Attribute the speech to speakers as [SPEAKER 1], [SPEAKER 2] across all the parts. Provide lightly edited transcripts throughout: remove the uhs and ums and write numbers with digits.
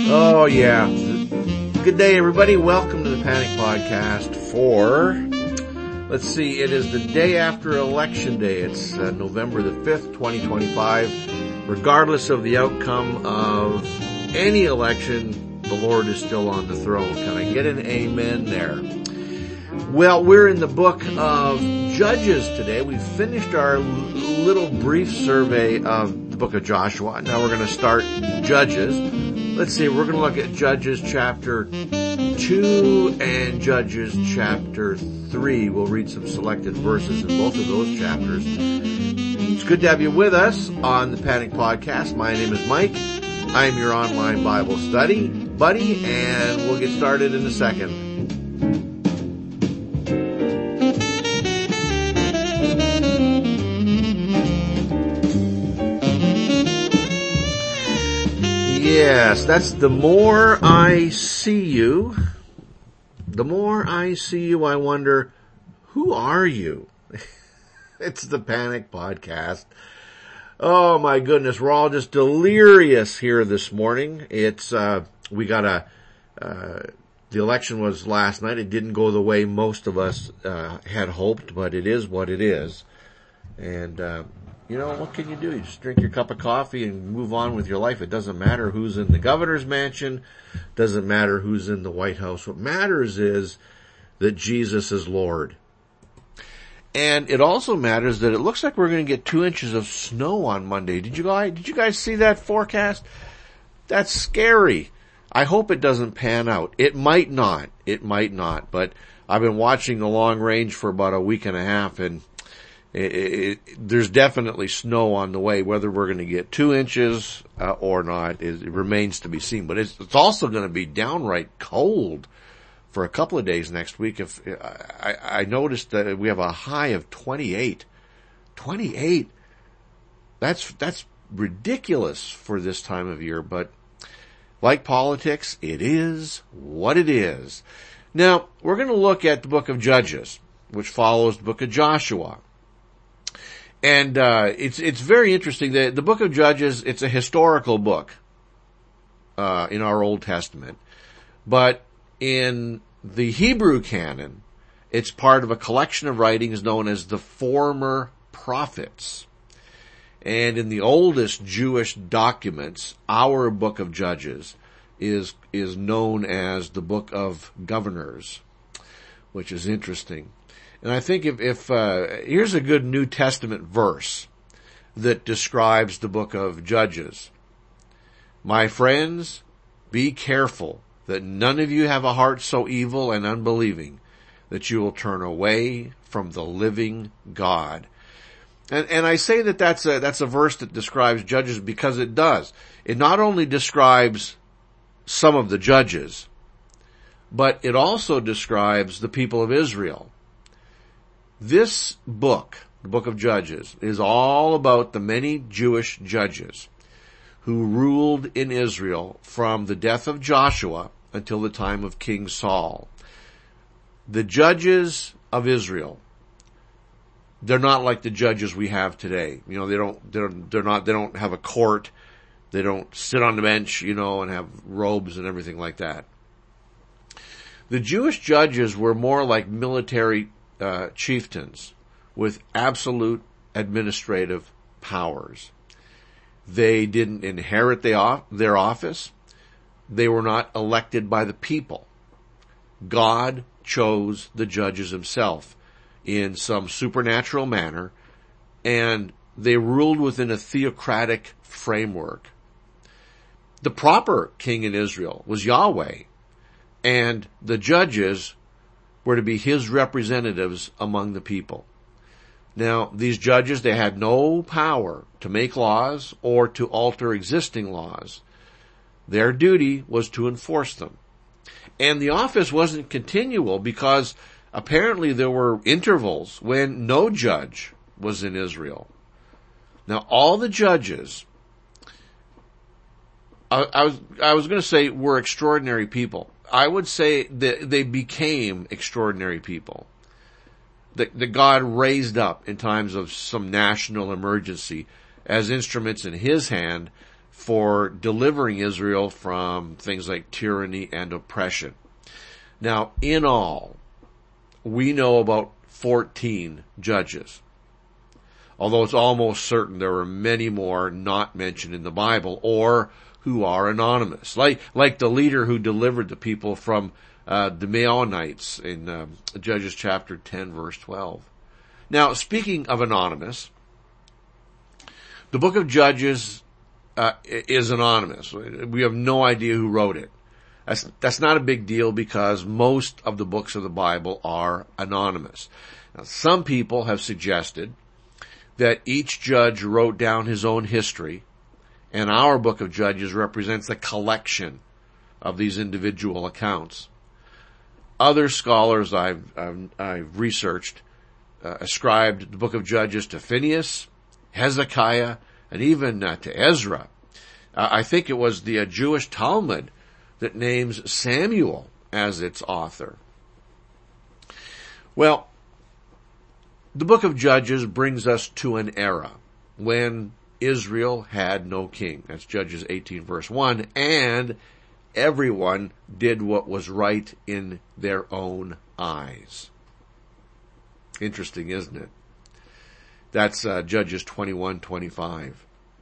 [SPEAKER 1] Oh, yeah. Good day, everybody. Welcome to the Panic Podcast for, let's see, it is the day after Election Day. It's November the 5th, 2025. Regardless of the outcome of any election, the Lord is still on the throne. Can I get an amen there? Well, we're in the book of Judges today. We finished our little brief survey of the book of Joshua. Now we're going to start Judges. Let's see, we're going to look at Judges chapter 2 and Judges chapter 3. We'll read some selected verses in both of those chapters. It's good to have you with us on the Panic Podcast. My name is Mike. I'm your online Bible study buddy, and we'll get started in a second. Yes, that's the more I see you. The more I see you, I wonder, who are you? It's the Panic Podcast. Oh my goodness, we're all just delirious here this morning. It's, we got the election was last night. It didn't go the way most of us, had hoped, but it is what it is. And, you know, what can you do? You just drink your cup of coffee and move on with your life. It doesn't matter who's in the governor's mansion. Doesn't matter who's in the White House. What matters is that Jesus is Lord. And it also matters that it looks like we're going to get 2 inches of snow on Monday. Did you guys see that forecast? That's scary. I hope it doesn't pan out. It might not. But I've been watching the long range for about a week and a half, and there's definitely snow on the way. Whether we're going to get 2 inches or not, it remains to be seen. But it's also going to be downright cold for a couple of days next week. If I noticed that we have a high of 28. 28. That's ridiculous for this time of year. But like politics, it is what it is. Now we're going to look at the book of Judges, which follows the book of Joshua. And it's very interesting. The book of Judges, it's a historical book in our Old Testament. But in the Hebrew canon, it's part of a collection of writings known as the Former Prophets. And in the oldest Jewish documents, our book of Judges is known as the book of Governors, which is interesting. And I think if here's a good New Testament verse that describes the book of Judges. My friends, be careful that none of you have a heart so evil and unbelieving that you will turn away from the living God. And I say that that's a verse that describes Judges because it does. It not only describes some of the judges, but it also describes the people of Israel. This book, the book of Judges, is all about the many Jewish judges who ruled in Israel from the death of Joshua until the time of King Saul. The judges of Israel, they're not like the judges we have today. You know, they don't have a court. They don't sit on the bench, you know, and have robes and everything like that. The Jewish judges were more like military chieftains with absolute administrative powers. They didn't inherit their office. They were not elected by the people. God chose the judges himself in some supernatural manner, and they ruled within a theocratic framework. The proper king in Israel was Yahweh, and the judges were to be his representatives among the people. Now, these judges, they had no power to make laws or to alter existing laws. Their duty was to enforce them. And the office wasn't continual because apparently there were intervals when no judge was in Israel. Now, all the judges, I was going to say were extraordinary people. I would say that they became extraordinary people that God raised up in times of some national emergency as instruments in his hand for delivering Israel from things like tyranny and oppression. Now, in all, we know about 14 judges, although it's almost certain there are many more not mentioned in the Bible or who are anonymous, like the leader who delivered the people from the Maonites in Judges chapter 10, verse 12. Now, speaking of anonymous, the book of Judges is anonymous. We have no idea who wrote it. That's not a big deal because most of the books of the Bible are anonymous. Now, some people have suggested that each judge wrote down his own history, and our book of Judges represents a collection of these individual accounts. Other scholars I've researched ascribed the book of Judges to Phinehas, Hezekiah, and even to Ezra. I think it was the Jewish Talmud that names Samuel as its author. Well, the book of Judges brings us to an era when Israel had no king. That's Judges 18 verse 1. And everyone did what was right in their own eyes. Interesting, isn't it? That's Judges 21:25.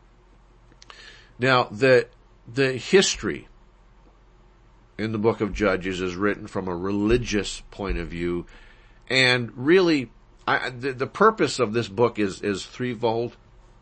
[SPEAKER 1] Now, the history in the book of Judges is written from a religious point of view, and really, the purpose of this book is threefold.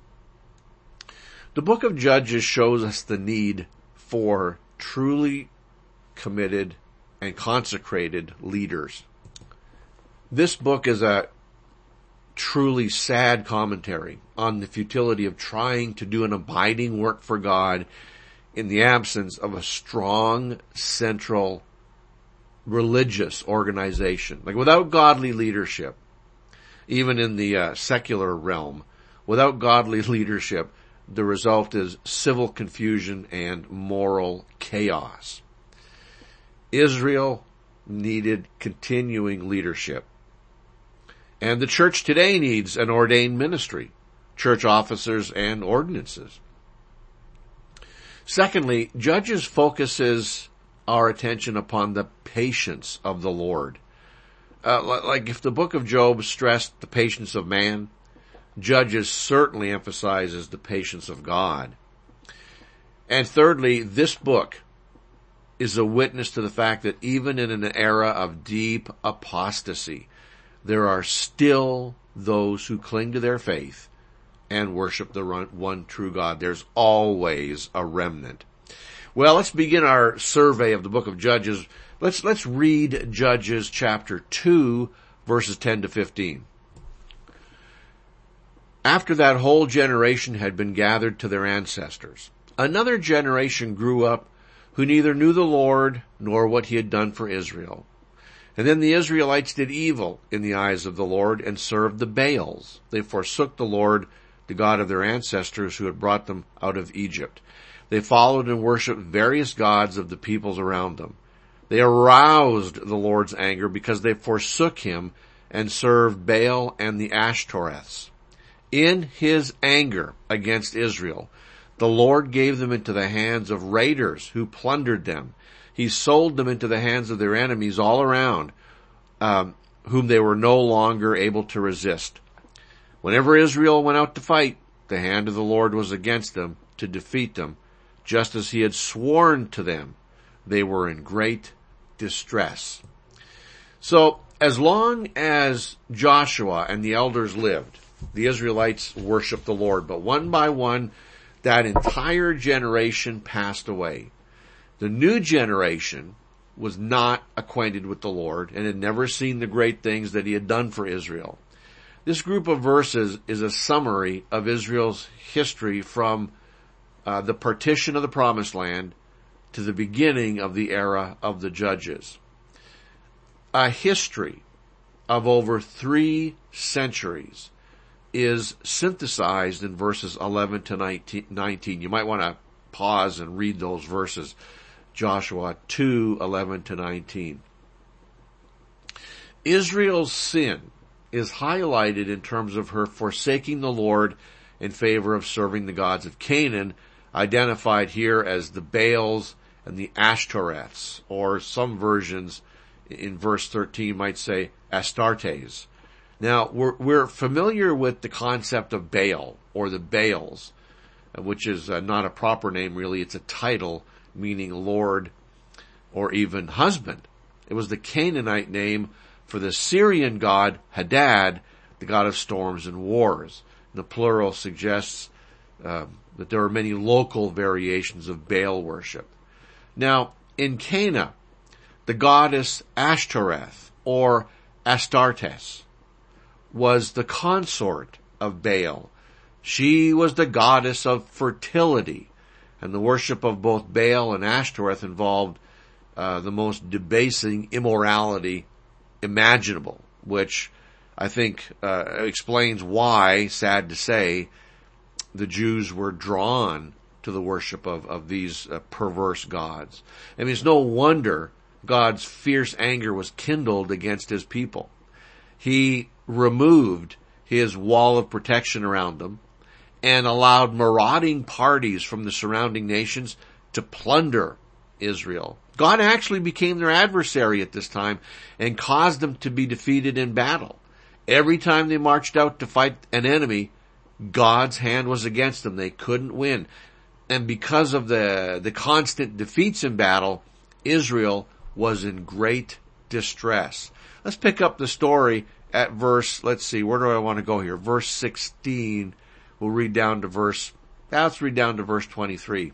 [SPEAKER 1] The book of Judges shows us the need for truly committed and consecrated leaders. This book is a truly sad commentary on the futility of trying to do an abiding work for God in the absence of a strong central religious organization. Like without godly leadership, even in the secular realm, without godly leadership, the result is civil confusion and moral chaos. Israel needed continuing leadership. And the church today needs an ordained ministry, church officers and ordinances. Secondly, Judges focuses our attention upon the patience of the Lord. Like if the book of Job stressed the patience of man, Judges certainly emphasizes the patience of God. And thirdly, this book is a witness to the fact that even in an era of deep apostasy, there are still those who cling to their faith and worship the one true God. There's always a remnant. Well, let's begin our survey of the book of Judges. Let's read Judges chapter 2, verses 10 to 15. After that whole generation had been gathered to their ancestors, another generation grew up who neither knew the Lord nor what he had done for Israel. And then the Israelites did evil in the eyes of the Lord and served the Baals. They forsook the Lord, the God of their ancestors who had brought them out of Egypt. They followed and worshipped various gods of the peoples around them. They aroused the Lord's anger because they forsook him and served Baal and the Ashtoreths. In his anger against Israel, the Lord gave them into the hands of raiders who plundered them. He sold them into the hands of their enemies all around, whom they were no longer able to resist. Whenever Israel went out to fight, the hand of the Lord was against them to defeat them, just as he had sworn to them. They were in great distress. So, as long as Joshua and the elders lived, the Israelites worshiped the Lord, but one by one, that entire generation passed away. The new generation was not acquainted with the Lord and had never seen the great things that he had done for Israel. This group of verses is a summary of Israel's history from the partition of the Promised Land to the beginning of the era of the Judges. A history of over 3 centuries is synthesized in verses 11 to 19. You might want to pause and read those verses. Joshua 2:11 to 19. Israel's sin is highlighted in terms of her forsaking the Lord in favor of serving the gods of Canaan, identified here as the Baals and the Ashtoreths, or some versions in verse 13 might say Astartes. Now, we're familiar with the concept of Baal, or the Baals, which is not a proper name really. It's a title meaning Lord or even husband. It was the Canaanite name for the Syrian god Hadad, the god of storms and wars. The plural suggests that there are many local variations of Baal worship. Now, in Cana, the goddess Ashtoreth, or Astartes, was the consort of Baal. She was the goddess of fertility, and the worship of both Baal and Ashtoreth involved the most debasing immorality imaginable, which I think explains why, sad to say, the Jews were drawn to the worship of these perverse gods. I mean, it's no wonder God's fierce anger was kindled against his people. He removed his wall of protection around them and allowed marauding parties from the surrounding nations to plunder Israel. God actually became their adversary at this time and caused them to be defeated in battle. Every time they marched out to fight an enemy, God's hand was against them. They couldn't win. And because of the constant defeats in battle, Israel was in great distress. Let's pick up the story at verse, let's see, where do I want to go here? Verse 16. We'll read down to let's read down to verse 23.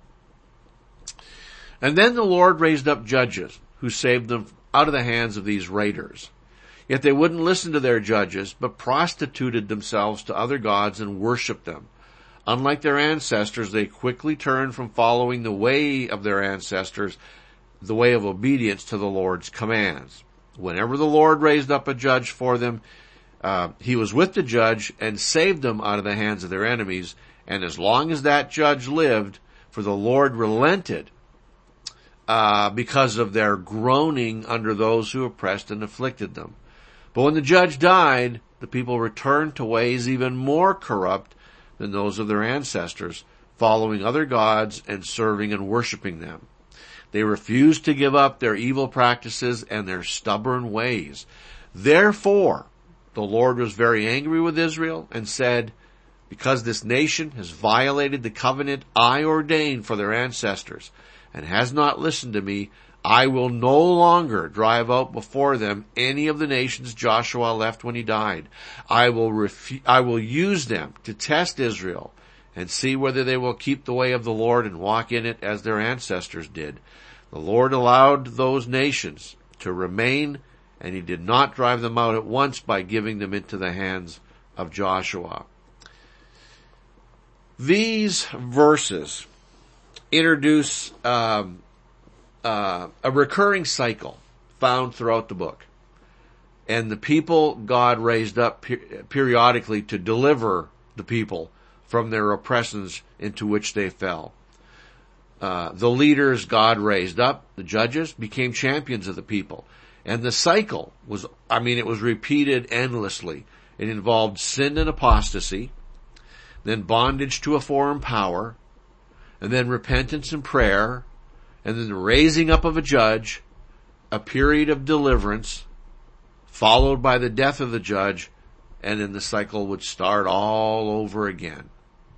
[SPEAKER 1] And then the Lord raised up judges who saved them out of the hands of these raiders. Yet they wouldn't listen to their judges, but prostituted themselves to other gods and worshipped them. Unlike their ancestors, they quickly turned from following the way of their ancestors, the way of obedience to the Lord's commands. Whenever the Lord raised up a judge for them, he was with the judge and saved them out of the hands of their enemies. And as long as that judge lived, for the Lord relented because of their groaning under those who oppressed and afflicted them. But when the judge died, the people returned to ways even more corrupt than those of their ancestors, following other gods and serving and worshiping them. They refused to give up their evil practices and their stubborn ways. Therefore, the Lord was very angry with Israel and said, because this nation has violated the covenant I ordained for their ancestors and has not listened to me, I will no longer drive out before them any of the nations Joshua left when he died. I will use them to test Israel and see whether they will keep the way of the Lord and walk in it as their ancestors did. The Lord allowed those nations to remain, and he did not drive them out at once by giving them into the hands of Joshua. These verses introduce a recurring cycle found throughout the book. And the people God raised up periodically to deliver the people from their oppressions into which they fell. The leaders God raised up, the judges, became champions of the people. And the cycle was repeated endlessly. It involved sin and apostasy, then bondage to a foreign power, and then repentance and prayer, and then the raising up of a judge, a period of deliverance, followed by the death of the judge, and then the cycle would start all over again.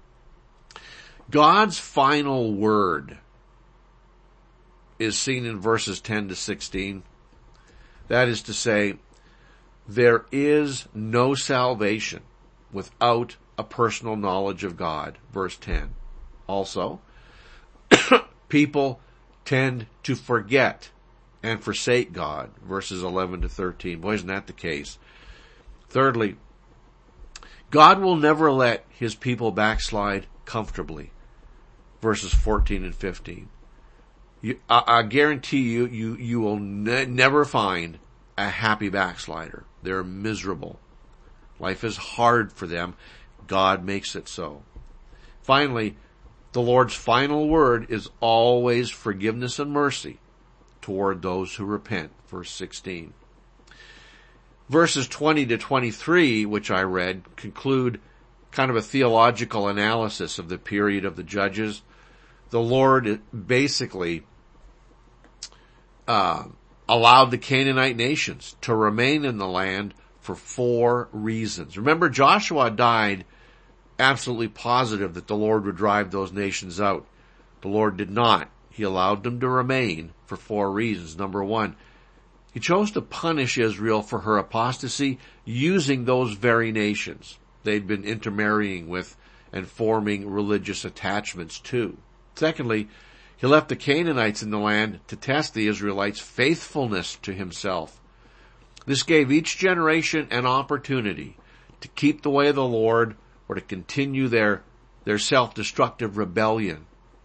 [SPEAKER 1] God's final word is seen in verses 10 to 16. That is to say, there is no salvation without a personal knowledge of God. Verse 10. Also, people tend to forget and forsake God. Verses 11 to 13. Boy, isn't that the case? Thirdly, God will never let his people backslide comfortably. Verses 14 and 15. I guarantee you will never find a happy backslider. They're miserable. Life is hard for them. God makes it so. Finally, the Lord's final word is always forgiveness and mercy toward those who repent. Verse 16. Verses 20 to 23, which I read, conclude kind of a theological analysis of the period of the judges, the Lord basically allowed the Canaanite nations to remain in the land for 4 reasons. Remember, Joshua died absolutely positive that the Lord would drive those nations out. The Lord did not. He allowed them to remain for 4 reasons. Number 1, he chose to punish Israel for her apostasy using those very nations they'd been intermarrying with and forming religious attachments to. Secondly, he left the Canaanites in the land to test the Israelites' faithfulness to himself. This gave each generation an opportunity to keep the way of the Lord or to continue their self-destructive rebellion.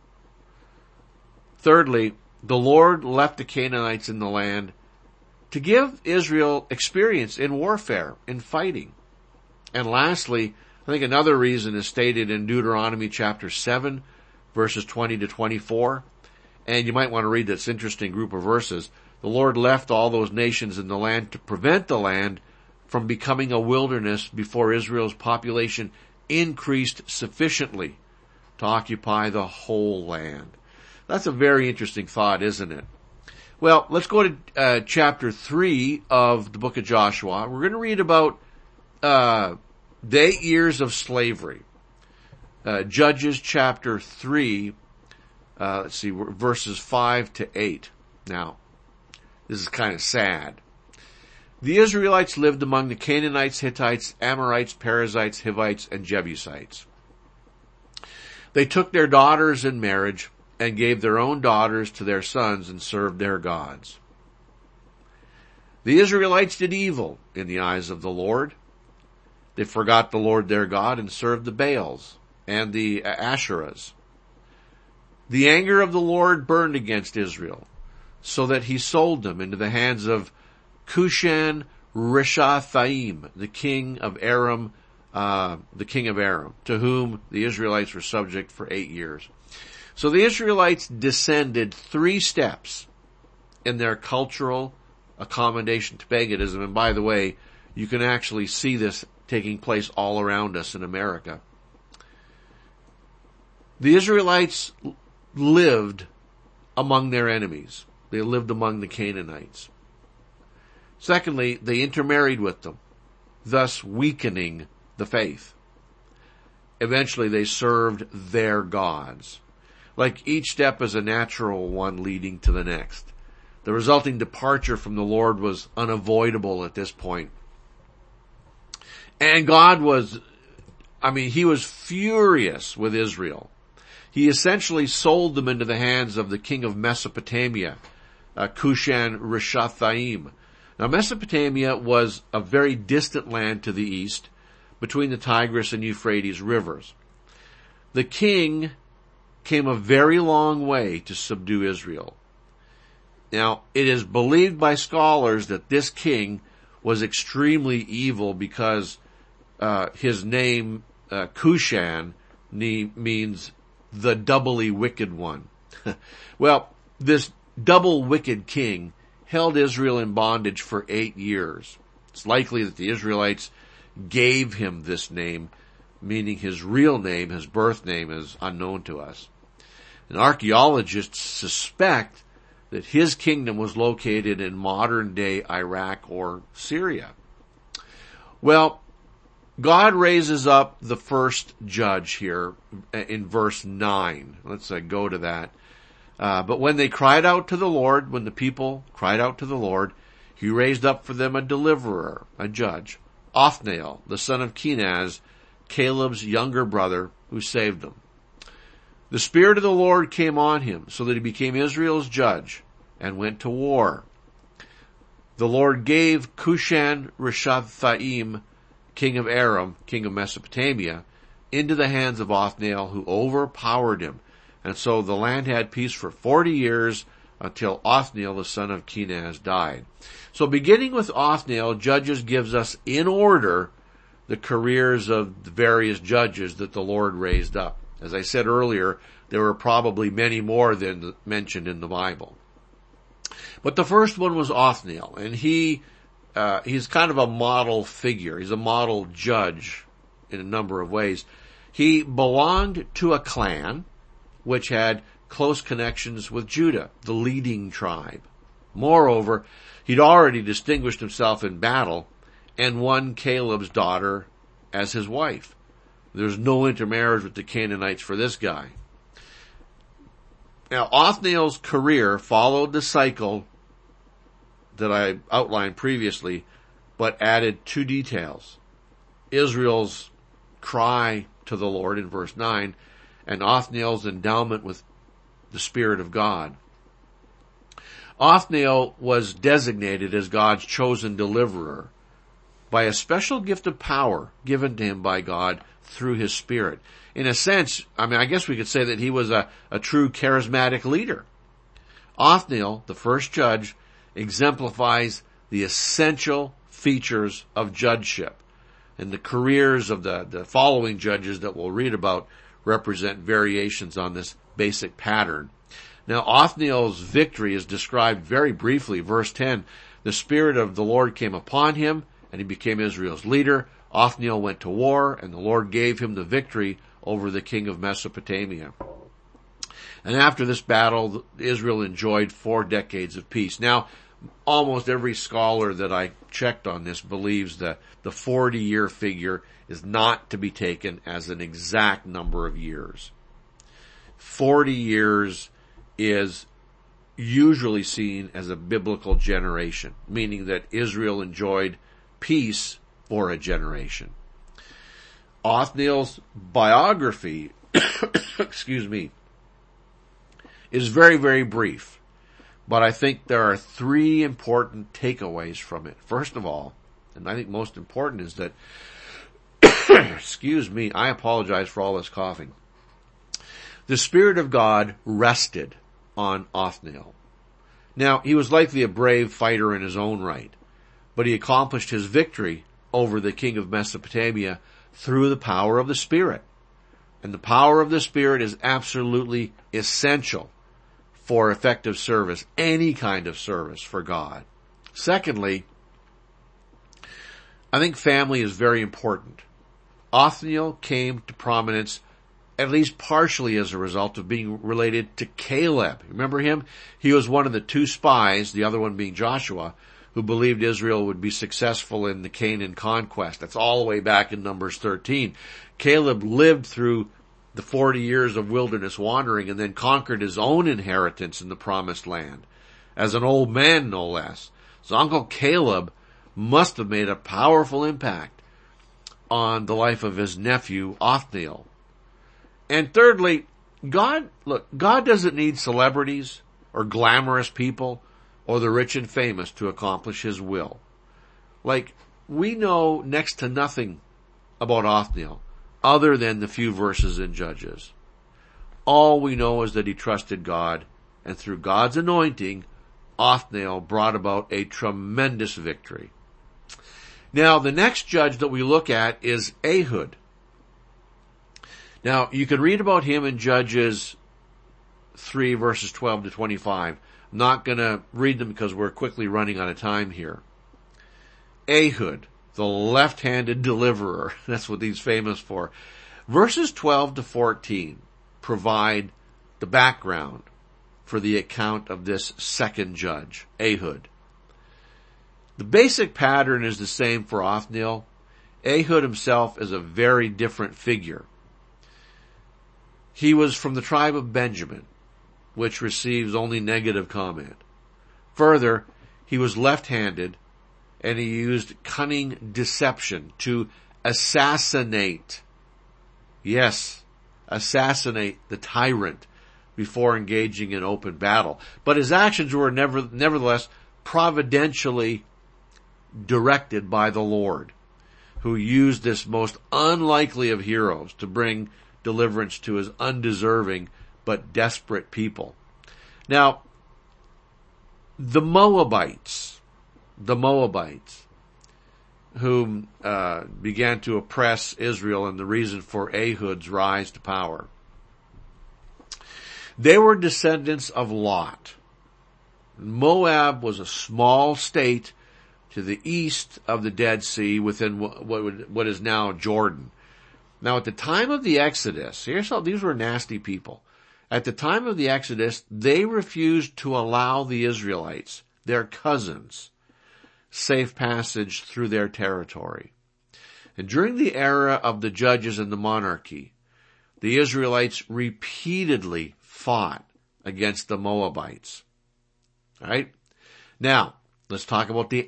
[SPEAKER 1] Thirdly, the Lord left the Canaanites in the land to give Israel experience in warfare, in fighting. And lastly, I think another reason is stated in Deuteronomy chapter 7, verses 20 to 24. And you might want to read this interesting group of verses. The Lord left all those nations in the land to prevent the land from becoming a wilderness before Israel's population increased sufficiently to occupy the whole land. That's a very interesting thought, isn't it? Well, let's go to chapter 3 of the book of Joshua. We're going to read about the 8 years of slavery. Judges chapter 3, verses 5 to 8. Now, this is kind of sad. The Israelites lived among the Canaanites, Hittites, Amorites, Perizzites, Hivites, and Jebusites. They took their daughters in marriage and gave their own daughters to their sons and served their gods. The Israelites did evil in the eyes of the Lord. They forgot the Lord their God and served the Baals and the Asherahs. The anger of the Lord burned against Israel, so that he sold them into the hands of Cushan Rishathaim, the king of Aram, to whom the Israelites were subject for 8 years. So the Israelites descended 3 steps in their cultural accommodation to paganism. And by the way, you can actually see this taking place all around us in America. The Israelites lived among their enemies. They lived among the Canaanites. Secondly, they intermarried with them, thus weakening the faith. Eventually, they served their gods. Like each step is a natural one leading to the next. The resulting departure from the Lord was unavoidable at this point. And God he was furious with Israel. He essentially sold them into the hands of the king of Mesopotamia, Cushan Rishathaim. Now, Mesopotamia was a very distant land to the east, between the Tigris and Euphrates rivers. The king came a very long way to subdue Israel. Now, it is believed by scholars that this king was extremely evil because his name, Cushan, means the doubly wicked one. Well, this double wicked king held Israel in bondage for 8 years. It's likely that the Israelites gave him this name, meaning his real name, his birth name, is unknown to us. And archaeologists suspect that his kingdom was located in modern-day Iraq or Syria. Well, God raises up the first judge here in verse 9. Let's go to that. But when they cried out to the Lord, when the people cried out to the Lord, he raised up for them a deliverer, a judge, Othniel, the son of Kenaz, Caleb's younger brother, who saved them. The Spirit of the Lord came on him, so that he became Israel's judge, and went to war. The Lord gave Cushan Rishathaim, king of Aram, king of Mesopotamia, into the hands of Othniel, who overpowered him. And so the land had peace for 40 years until Othniel, the son of Kenaz, died. So beginning with Othniel, Judges gives us in order the careers of the various judges that the Lord raised up. As I said earlier, there were probably many more than mentioned in the Bible. But the first one was Othniel, and he's kind of a model figure. He's a model judge in a number of ways. He belonged to a clan which had close connections with Judah, the leading tribe. Moreover, he'd already distinguished himself in battle and won Caleb's daughter as his wife. There's no intermarriage with the Canaanites for this guy. Now, Othniel's career followed the cycle that I outlined previously, but added two details. Israel's cry to the Lord in verse 9, and Othniel's endowment with the Spirit of God. Othniel was designated as God's chosen deliverer by a special gift of power given to him by God through his Spirit. In a sense, I guess we could say that he was a true charismatic leader. Othniel, the first judge, exemplifies the essential features of judgeship. And the careers of the following judges that we'll read about represent variations on this basic pattern. Now, Othniel's victory is described very briefly. Verse 10, the Spirit of the Lord came upon him, and he became Israel's leader. Othniel went to war, and the Lord gave him the victory over the king of Mesopotamia. And after this battle, Israel enjoyed 4 decades of peace. Now, almost every scholar that I checked on this believes that the 40-year figure is not to be taken as an exact number of years. 40 years is usually seen as a biblical generation, meaning that Israel enjoyed peace for a generation. Othniel's biography, is very, very brief. But I think there are 3 important takeaways from it. First of all, and I think most important, is that, I apologize for all this coughing. The Spirit of God rested on Othniel. Now, he was likely a brave fighter in his own right, but he accomplished his victory over the king of Mesopotamia through the power of the Spirit. And the power of the Spirit is absolutely essential for effective service, any kind of service for God. Secondly, I think family is very important. Othniel came to prominence at least partially as a result of being related to Caleb. Remember him? He was one of the 2 spies, the other one being Joshua, who believed Israel would be successful in the Canaan conquest. That's all the way back in Numbers 13. Caleb lived through the 40 years of wilderness wandering and then conquered his own inheritance in the promised land, as an old man no less. So Uncle Caleb must have made a powerful impact on the life of his nephew Othniel. And thirdly, God doesn't need celebrities or glamorous people or the rich and famous to accomplish his will. Like, we know next to nothing about Othniel other than the few verses in Judges. All we know is that he trusted God, and through God's anointing, Othniel brought about a tremendous victory. Now, the next judge that we look at is Ehud. Now, you can read about him in Judges 3, verses 12 to 25. I'm not going to read them because we're quickly running out of time here. Ehud, the left-handed deliverer. That's what he's famous for. Verses 12 to 14 provide the background for the account of this second judge, Ehud. The basic pattern is the same for Othniel. Ehud himself is a very different figure. He was from the tribe of Benjamin, which receives only negative comment. Further, he was left-handed, and he used cunning deception to assassinate. Yes, assassinate the tyrant before engaging in open battle. But his actions were nevertheless providentially directed by the Lord, who used this most unlikely of heroes to bring deliverance to his undeserving but desperate people. Now, the Moabites, whom began to oppress Israel and the reason for Ehud's rise to power, they were descendants of Lot. Moab was a small state to the east of the Dead Sea within what is now Jordan. Now, at the time of the Exodus, these were nasty people. At the time of the Exodus, they refused to allow the Israelites, their cousins, safe passage through their territory. And during the era of the judges and the monarchy, the Israelites repeatedly fought against the Moabites. All right? Now, let's talk about the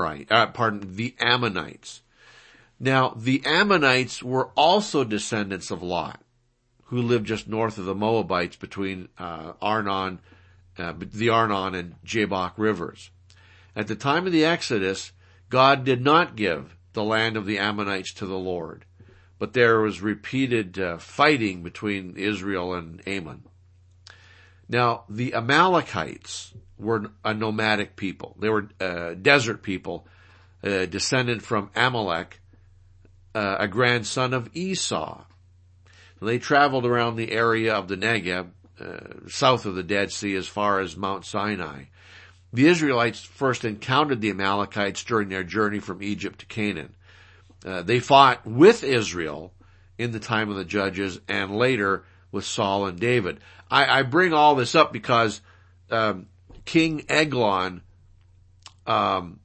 [SPEAKER 1] Ammonites. Now, the Ammonites were also descendants of Lot, who lived just north of the Moabites between the Arnon and Jabbok rivers. At the time of the Exodus, God did not give the land of the Ammonites to the Lord, but there was repeated fighting between Israel and Ammon. Now, the Amalekites were a nomadic people. They were desert people, descended from Amalek, a grandson of Esau. They traveled around the area of the Negev, south of the Dead Sea, as far as Mount Sinai. The Israelites first encountered the Amalekites during their journey from Egypt to Canaan. They fought with Israel in the time of the Judges and later with Saul and David. I bring all this up because King Eglon had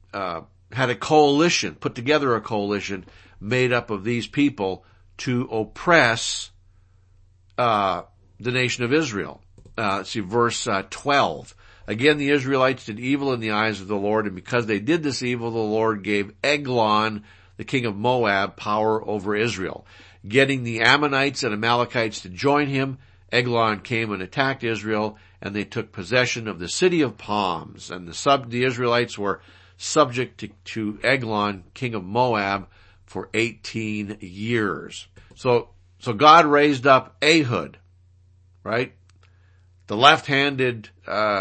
[SPEAKER 1] a coalition, put together a coalition made up of these people to oppress the nation of Israel. Let's see, verse 12. Again, the Israelites did evil in the eyes of the Lord, and because they did this evil, the Lord gave Eglon, the king of Moab, power over Israel. Getting the Ammonites and Amalekites to join him, Eglon came and attacked Israel, and they took possession of the city of palms. And the Israelites were subject to Eglon, king of Moab, for 18 years. So God raised up Ehud, right? The left-handed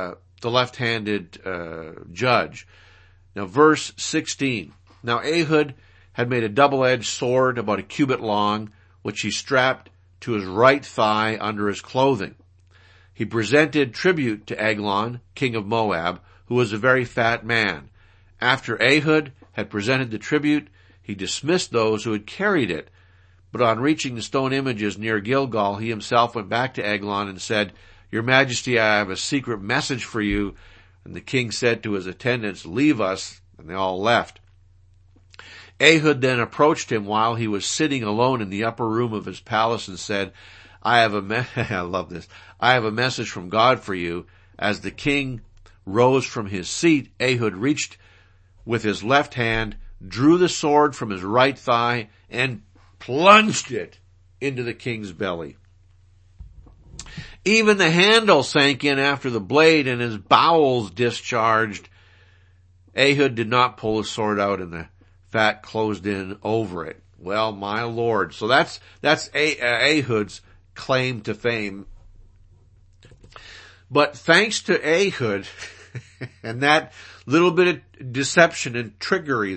[SPEAKER 1] judge. Now verse 16. Now Ehud had made a double-edged sword about a cubit long, which he strapped to his right thigh under his clothing. He presented tribute to Eglon, king of Moab, who was a very fat man. After Ehud had presented the tribute, he dismissed those who had carried it. But on reaching the stone images near Gilgal, he himself went back to Eglon and said, Your Majesty, I have a secret message for you. And the king said to his attendants, Leave us. And they all left. Ehud then approached him while he was sitting alone in the upper room of his palace and said, I love this. I have a message from God for you. As the king rose from his seat, Ehud reached with his left hand, drew the sword from his right thigh, and plunged it into the king's belly. Even the handle sank in after the blade, and his bowels discharged. Ehud did not pull his sword out, and the fat closed in over it. Well, my Lord. So that's Ehud's claim to fame. But thanks to Ehud and that little bit of deception and trickery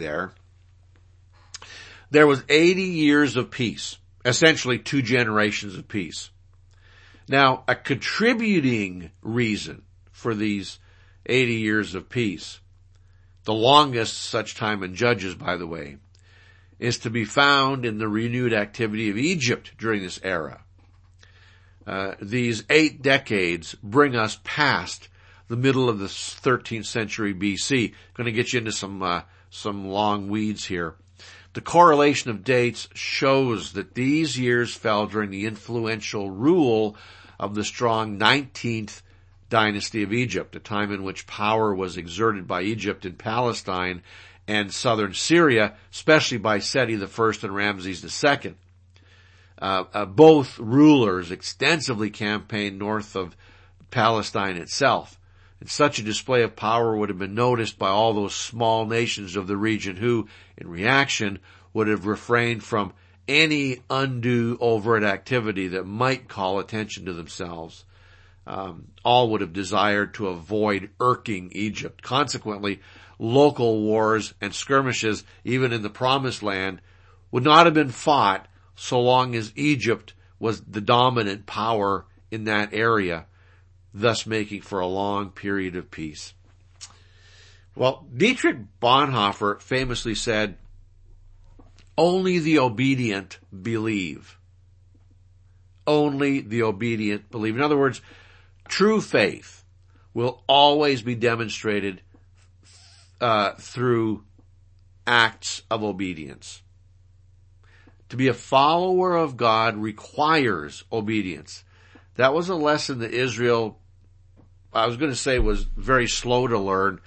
[SPEAKER 1] there was 80 years of peace, essentially 2 generations of peace. Now, a contributing reason for these 80 years of peace, the longest such time in Judges, by the way, is to be found in the renewed activity of Egypt during this era. These 8 decades bring us past the middle of the 13th century BC. Going to get you into some long weeds here. The correlation of dates shows that these years fell during the influential rule of the strong 19th dynasty of Egypt, a time in which power was exerted by Egypt in Palestine and southern Syria, especially by Seti I and Ramses II. Both rulers extensively campaigned north of Palestine itself. And such a display of power would have been noticed by all those small nations of the region who, in reaction, would have refrained from any undue overt activity that might call attention to themselves. All would have desired to avoid irking Egypt. Consequently, local wars and skirmishes, even in the Promised Land, would not have been fought so long as Egypt was the dominant power in that area, thus making for a long period of peace. Well, Dietrich Bonhoeffer famously said, "Only the obedient believe." only the obedient believe. In other words, true faith will always be demonstrated through acts of obedience. To be a follower of God requires obedience. That was a lesson that Israel, I was going to say, was very slow to learn.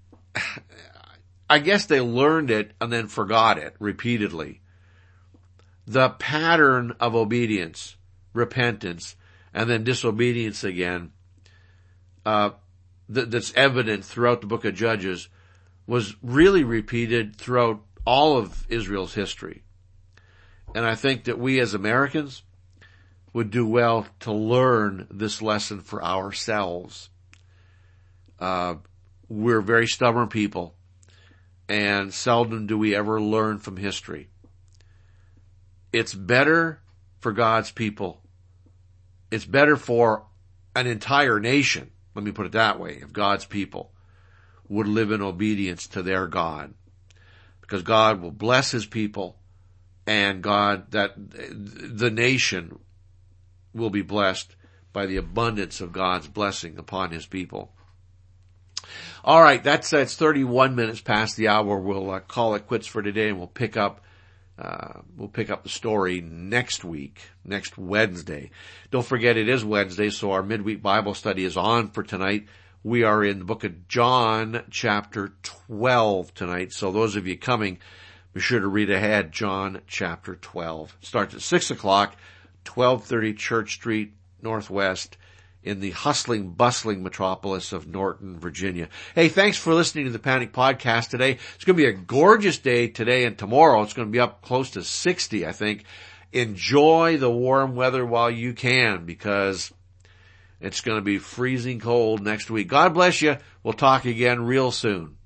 [SPEAKER 1] I guess they learned it and then forgot it repeatedly. The pattern of obedience, repentance, and then disobedience again, that's evident throughout the book of Judges, was really repeated throughout all of Israel's history. And I think that we as Americans would do well to learn this lesson for ourselves. We're very stubborn people, and seldom do we ever learn from history. It's better for God's people. It's better for an entire nation, let me put it that way, if God's people would live in obedience to their God. Because God will bless His people, and the nation will be blessed by the abundance of God's blessing upon His people. All right, it's 31 minutes past the hour. We'll call it quits for today, and we'll pick up the story next week, next Wednesday. Don't forget, it is Wednesday, so our midweek Bible study is on for tonight. We are in the book of John, chapter 12 tonight. So those of you coming, be sure to read ahead, John chapter 12. Starts at 6 o'clock, 1230 Church Street, Northwest, in the hustling, bustling metropolis of Norton, Virginia. Hey, thanks for listening to the Panic Podcast today. It's going to be a gorgeous day today and tomorrow. It's going to be up close to 60, I think. Enjoy the warm weather while you can, because it's going to be freezing cold next week. God bless you. We'll talk again real soon.